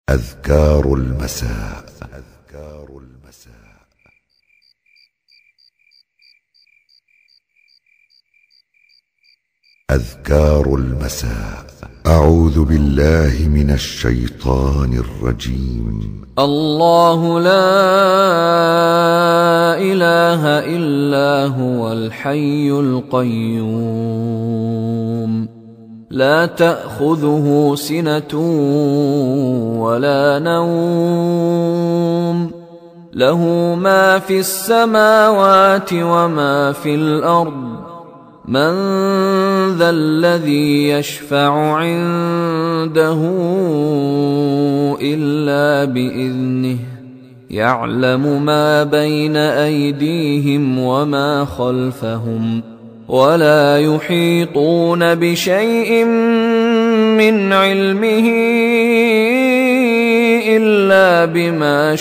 أذكار المساء. أذكار المساء. أعوذ بالله من الشيطان الرجيم. الله لا إله إلا هو الحي القيوم لا تأخذه سنة ولا نوم له ما في السماوات وما في الأرض من ذا الذي يشفع عنده إلا بإذنه يعلم ما بين أيديهم وما خلفهم ولا يحيطون بشيء من علمه إلا بما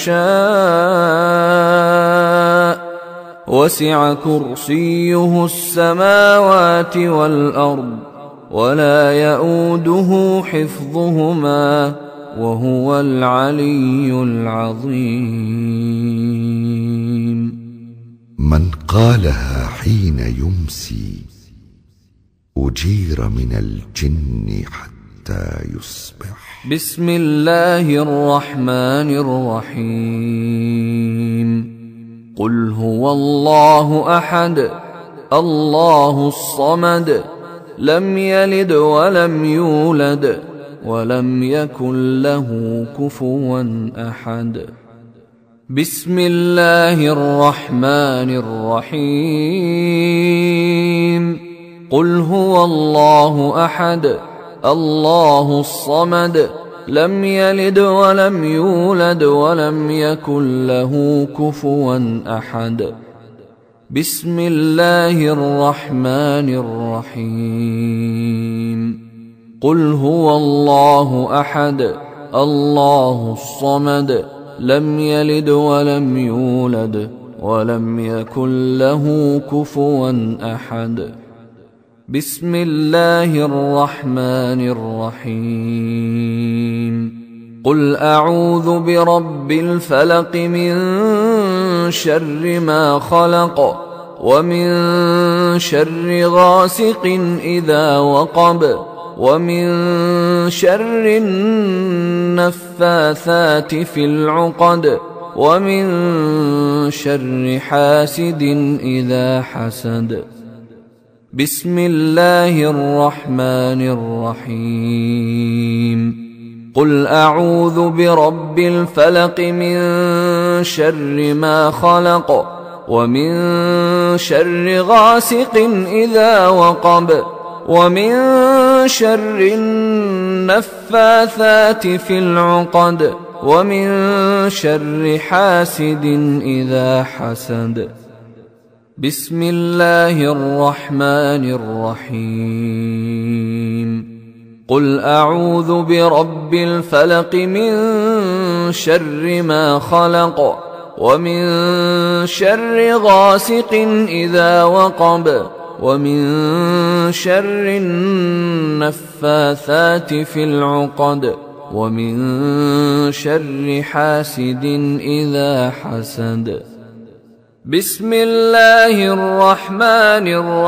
شاء وسع كرسيه السماوات والأرض ولا يئوده حفظهما وهو العلي العظيم. من قالها حين يمسي أجير من الجن حتى يصبح. بسم الله الرحمن الرحيم. قل هو الله أحد الله الصمد لم يلد ولم يولد ولم يكن له كفوا أحد. بسم الله الرحمن الرحيم. قل هو الله أحد الله الصمد لم يلد ولم يولد ولم يكن له كفوا أحد. بسم الله الرحمن الرحيم. قل هو الله أحد الله الصمد لم يلد ولم يولد ولم يكن له كفوا أحد. بسم الله الرحمن الرحيم. قل أعوذ برب الفلق من شر ما خلق ومن شر غاسق إذا وقب ومن شر النفاثات في العقد ومن شر حاسد إذا حسد. بسم الله الرحمن الرحيم. قل أعوذ برب الفلق من شر ما خلق ومن شر غاسق إذا وقب ومن شر النفاثات في العقد ومن شر حاسد إذا حسد. بسم الله الرحمن الرحيم. قل أعوذ برب الفلق من شر ما خلق ومن شر غاسق إذا وقب ومن شر النفاثات في العقد ومن شر حاسد إذا حسد. بسم الله الرحمن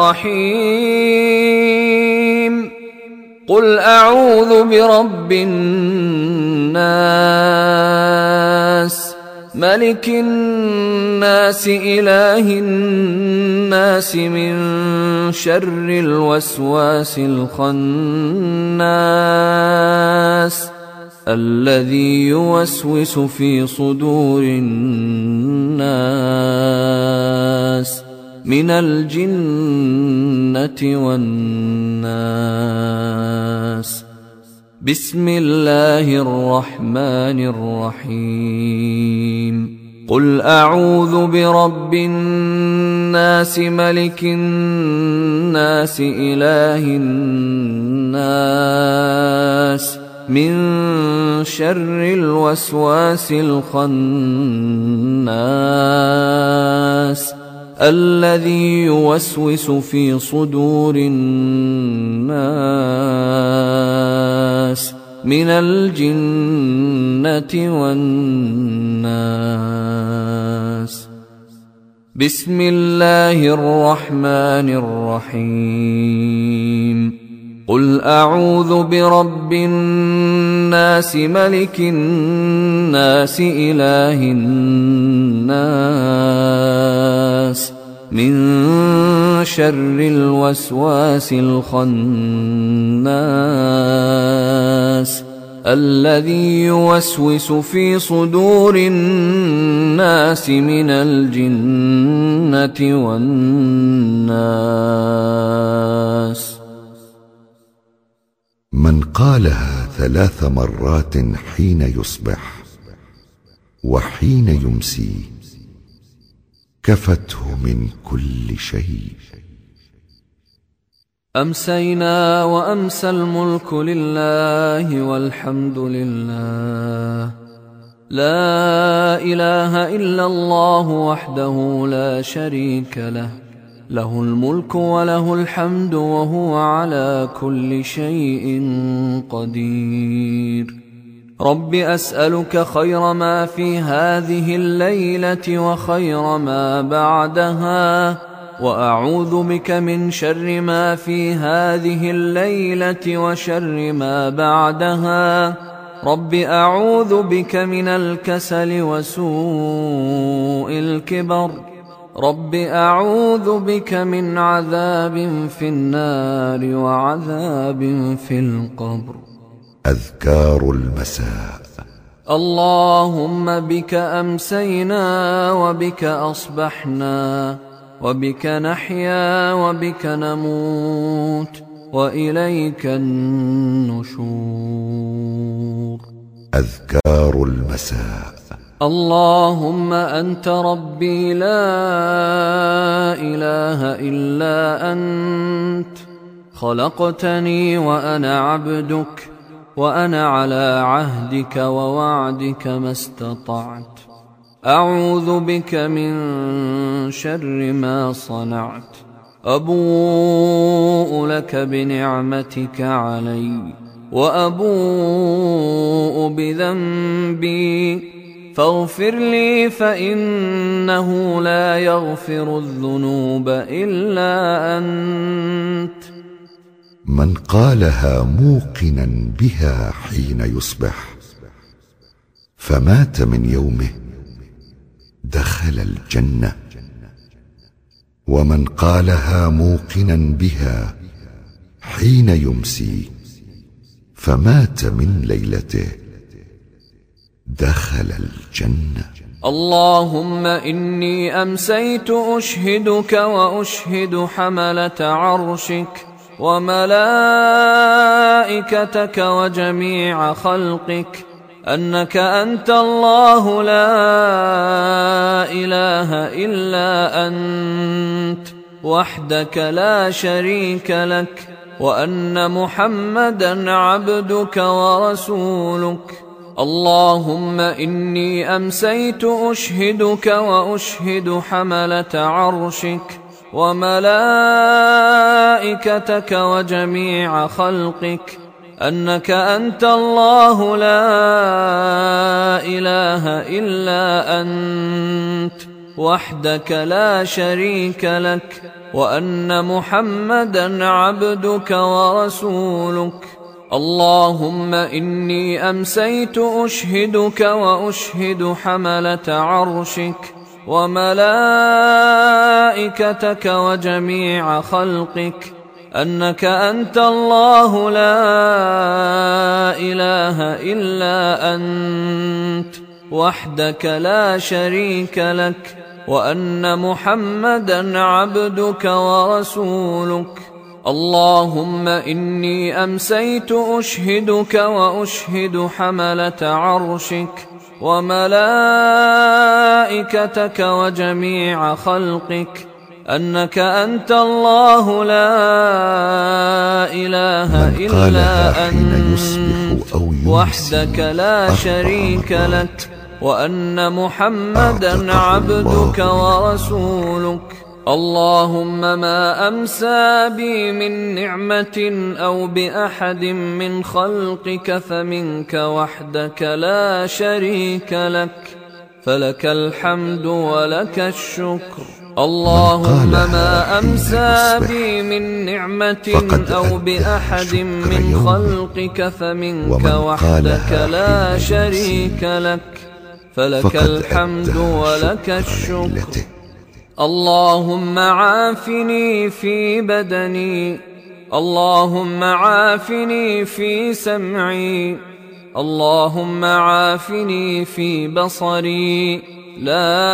الرحيم. قل أعوذ برب الناس ملك الناس إله الناس من شر الوسواس الخناس الذي يوسوس في صدور الناس من الجنة والناس. بسم الله الرحمن الرحيم. قل أعوذ برب الناس ملك الناس إله الناس من شر الوسواس الخناس الذي يوسوس في صدور الناس من الجنة والناس. بسم الله الرحمن الرحيم. قل أعوذ برب الناس ملك الناس إله الناس من شر الوسواس الخناس الذي يوسوس في صدور الناس من الجنة والناس. من قالها 3 مرات حين يصبح وحين يمسي كفته من كل شيء. أمسينا وأمسى الملك لله والحمد لله، لا إله إلا الله وحده لا شريك له، له الملك وله الحمد وهو على كل شيء قدير. رب أسألك خير ما في هذه الليلة وخير ما بعدها، وأعوذ بك من شر ما في هذه الليلة وشر ما بعدها. رب أعوذ بك من الكسل وسوء الكبر. رب أعوذ بك من عذاب في النار وعذاب في القبر. أذكار المساء. اللهم بك أمسينا وبك أصبحنا وبك نحيا وبك نموت وإليك النشور. أذكار المساء. اللهم أنت ربي لا إله إلا أنت، خلقتني وأنا عبدك، وأنا على عهدك ووعدك ما استطعت. أعوذ بك من شر ما صنعت. أبوء لك بنعمتك علي وأبوء بذنبي، فاغفر لي فإنه لا يغفر الذنوب إلا أنت. من قالها موقنا بها حين يصبح فمات من يومه دخل الجنة، ومن قالها موقنا بها حين يمسي فمات من ليلته دخل الجنة. اللهم إني أمسيت أشهدك وأشهد حملة عرشك وملائكتك وجميع خلقك أنك أنت الله لا إله إلا أنت وحدك لا شريك لك، وأن محمدا عبدك ورسولك. اللهم إني أمسيت أشهدك وأشهد حملة عرشك وملائكتك وجميع خلقك أنك أنت الله لا إله إلا أنت وحدك لا شريك لك، وأن محمدا عبدك ورسولك. اللهم إني أمسيت أشهدك وأشهد حملة عرشك وملائكتك وجميع خلقك أنك أنت الله لا إله إلا أنت وحدك لا شريك لك، وأن محمدا عبدك ورسولك. اللهم إني أمسيت أشهدك وأشهد حملة عرشك وملائكتك وجميع خلقك أنك أنت الله لا إله إلا أنت وحدك لا شريك لك، وأن محمدا عبدك ورسولك. اللهم ما أمسى بي من نعمة أو بأحد من خلقك فمنك وحدك لا شريك لك، فلك الحمد ولك الشكر. اللهم ما أمسى بي من نعمة أو بأحد من خلقك فمنك وحدك لا شريك لك، فلك الحمد ولك الشكر. اللهم عافني في بدني، اللهم عافني في سمعي، اللهم عافني في بصري، لا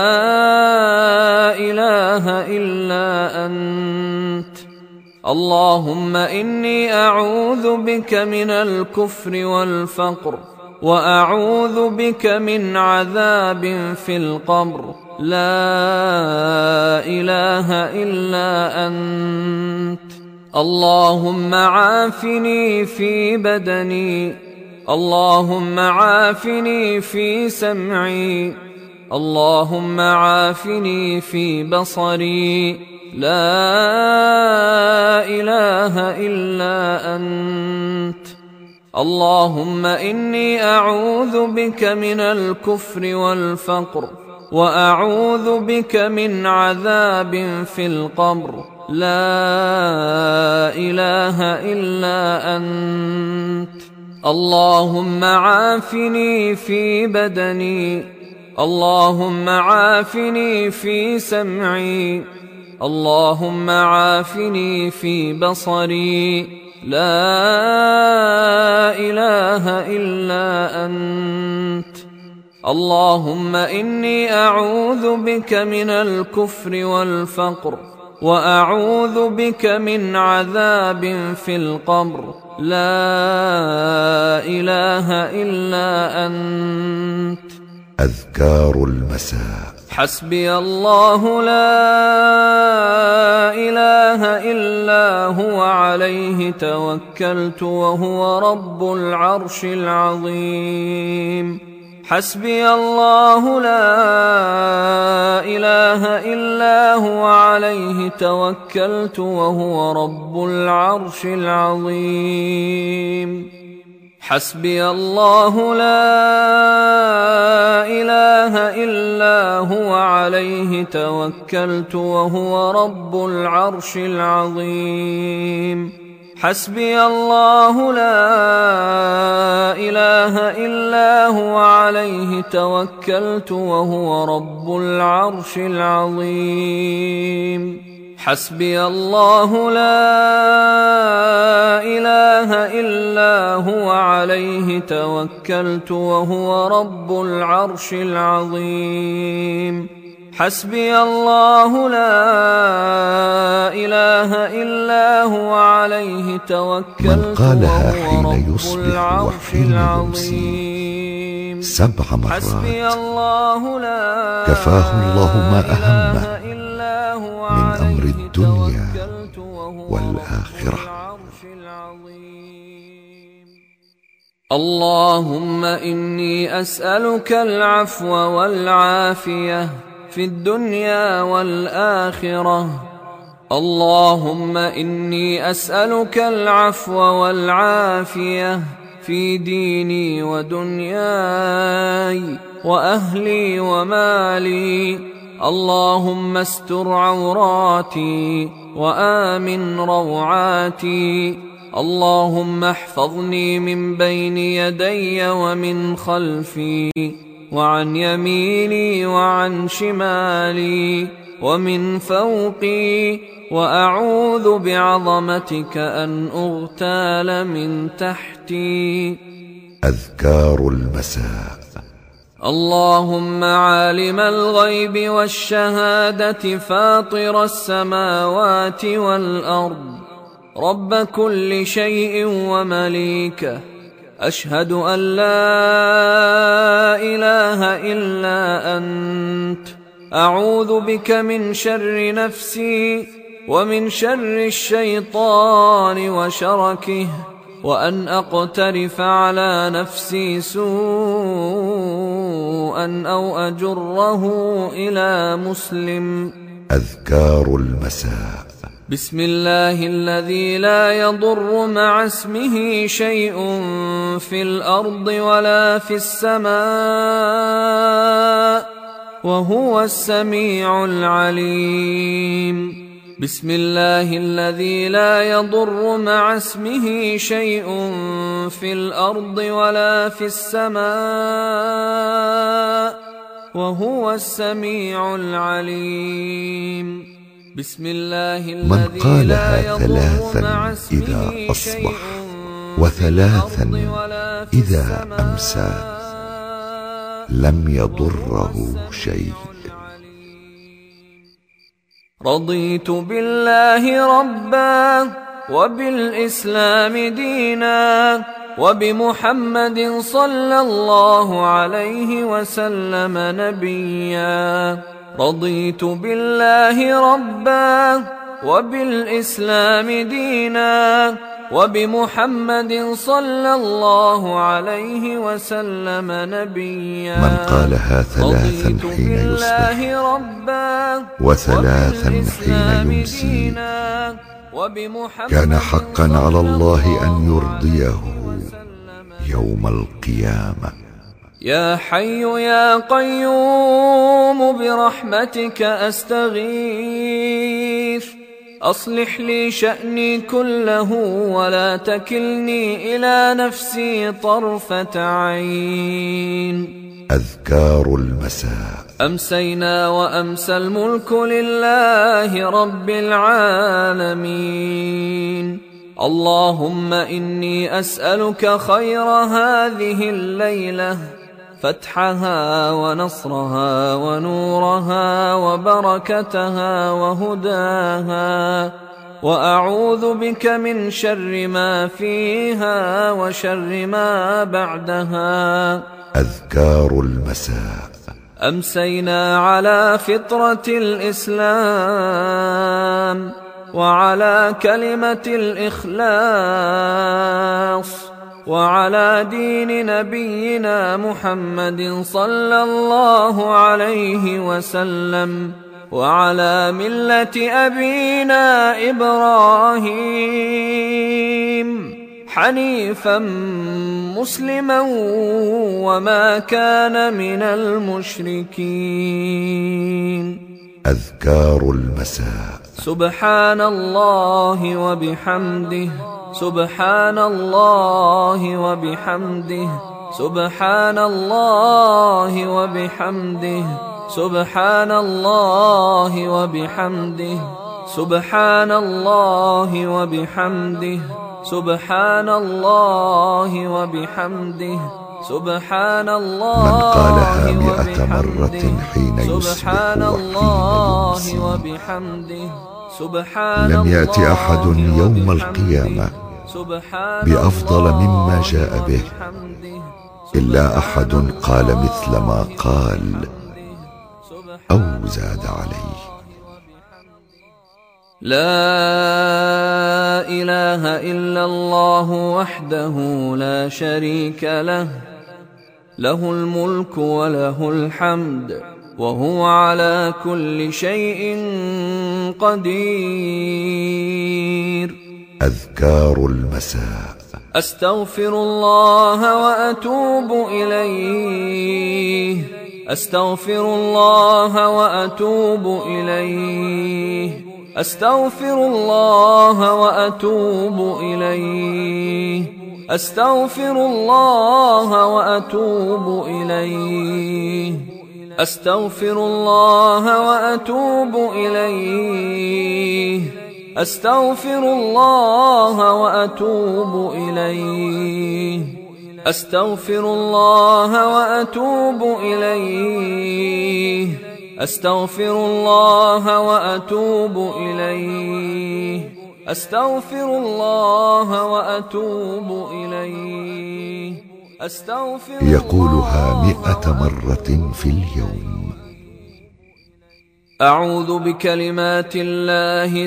إله إلا أنت. اللهم إني أعوذ بك من الكفر والفقر، وأعوذ بك من عذاب في القبر، لا إله إلا أنت. اللهم عافني في بدني، اللهم عافني في سمعي، اللهم عافني في بصري، لا إله إلا أنت. اللهم إني أعوذ بك من الكفر والفقر، وأعوذ بك من عذاب في القبر، لا إله إلا أنت. اللهم عافني في بدني، اللهم عافني في سمعي، اللهم عافني في بصري، لا إله إلا أنت. اللهم إني أعوذ بك من الكفر والفقر، وأعوذ بك من عذاب في القبر، لا إله إلا أنت. أذكار المساء. حسبي الله لا إله إلا هو عليه توكلت وهو رب العرش العظيم. حسبي الله لا إله إلا هو عليه توكلت وهو رب العرش العظيم. حسبي الله لا إله إلا هو عليه توكلت وهو رب العرش العظيم. حسبي الله لا إله إلا هو عليه توكلت وهو رب العرش العظيم. حسبي الله لا إله إلا هو عليه توكلت وهو رب العرش العظيم. حسبي الله لا إله إلا هو عليه توكلت وهو رب العرش العظيم. 7 مرات حسبي الله لا كفاه الله ما أهمه من أمر الدنيا والآخرة. اللهم إني أسألك العفو والعافية في الدنيا والآخرة. اللهم إني أسألك العفو والعافية في ديني ودنياي وأهلي ومالي. اللهم استر عوراتي وآمن روعاتي. اللهم احفظني من بين يدي ومن خلفي وعن يميني وعن شمالي ومن فوقي، وأعوذ بعظمتك أن أغتال من تحتي. أذكار المساء. اللهم عالم الغيب والشهادة فاطر السماوات والأرض رب كل شيء ومليكه، أشهد أن لا إله إلا أنت. أعوذ بك من شر نفسي ومن شر الشيطان وشركه، وأن أقترف على نفسي سوءا أو أجره إلى مسلم. أذكار المساء. بسم الله الذي لا يضر مع اسمه شيء في الأرض ولا في السماء وهو السميع العليم. بسم الله الذي لا يضر مع اسمه شيء في الأرض ولا في السماء وهو السميع العليم. بسم الله من الذي قالها لا يضر ثلاثا مع إذا اسمه أصبح شيء وثلاثا في الأرض ولا في إذا السماء أمسى لم يضره شيء. رضيت بالله ربا وبالإسلام دينا وبمحمد صلى الله عليه وسلم نبيا. رضيت بالله ربا وبالإسلام دينا وبمحمد صلى الله عليه وسلم نبيا. من قالها ثلاثا حين يصبح وثلاثا حين يمسي كان حقا على الله أن يرضيه يوم القيامة. يا حي يا قيوم برحمتك أستغيث أصلح لي شأني كله ولا تكلني إلى نفسي طرفة عين. أذكار المساء. أمسينا وأمسى الملك لله رب العالمين. اللهم إني أسألك خير هذه الليلة فتحها ونصرها ونورها وبركتها وهداها وأعوذ بك من شر ما فيها وشر ما بعدها. أذكار المساء. أمسينا على فطرة الإسلام وعلى كلمة الإخلاص وعلى دين نبينا محمد صلى الله عليه وسلم وعلى ملة أبينا إبراهيم حنيفا مسلما وما كان من المشركين. أذكار المساء. سبحان الله وبحمده سبحان الله وبحمده سبحان الله وبحمده سبحان الله وبحمده سبحان الله وبحمده سبحان الله وبحمده سبحان الله. من قالها 100 مرة حين يصبح وحين يمسي لم يأت أحد يوم القيامة بأفضل مما جاء به إلا أحد قال مثل ما قال أو زاد عليه. لا إله إلا الله وحده لا شريك له له الملك وله الحمد وهو على كل شيء قدير. أذكار المساء. أستغفر الله وأتوب إليه أستغفر الله وأتوب إليه أستغفر الله وأتوب إليه أستغفر الله وأتوب إليه أستغفر الله وأتوب إليه أستغفر الله وأتوب إليه أستغفر الله وأتوب إليه أستغفر الله وأتوب إليه أستغفر الله وأتوب إليه أستغفر. يقولها 100 مرة في اليوم. أعوذ بكلمات الله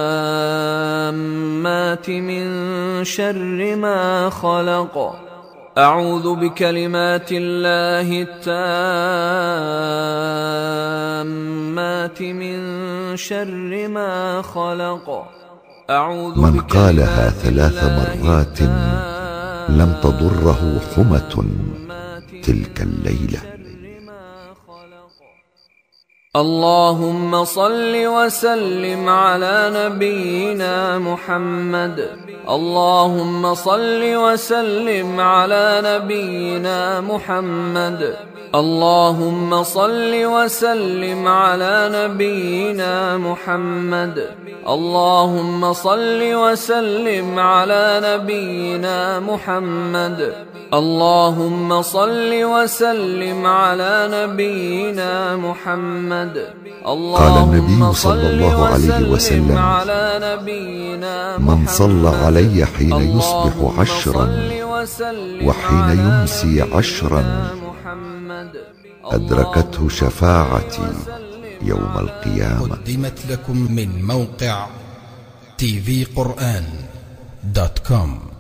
التامات من شر ما خلق أعوذ بكلمات الله التامات من شر ما خلق. من قالها 3 مرات لم تضره حمة تلك الليلة. اللهم صل وسلم على نبينا محمد. اللهم صل وسلم على نبينا محمد. اللهم صل وسلم على نبينا محمد. اللهم صل وسلم على نبينا محمد. اللهم صل وسلم على نبينا محمد. قال النبي صلى الله عليه وسلم: من صلى علي حين يصبح 10 وحين يمسي 10 أدركته شفاعتي يوم القيامة. قدمت لكم من موقع tvquran.com.